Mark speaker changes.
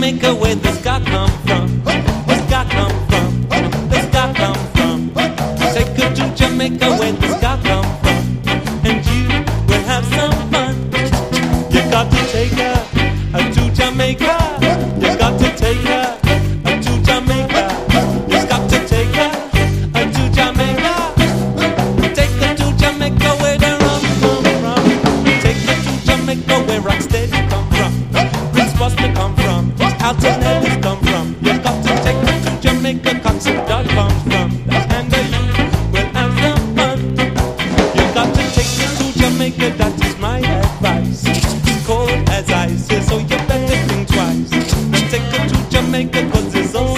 Speaker 1: Jamaica, where the ska come from. The ska come from. The ska come from. Take her to Jamaica, where the ska come from, and you will have some fun. You got to take her to Jamaica. You got to take her to Jamaica. You got to take her to Jamaica. Take her to Jamaica, where the rum come from. Take her to Jamaica, where Rocksteady come from. Prince Buster come from. Alton Ellis come from. You got to take her to Jamaica, Cox and Dodd comes from. And you will have some fun. You got to take her to Jamaica, that is my advice. Cold as ice, yeah, so you better think twice. And take her to Jamaica, 'cause it's all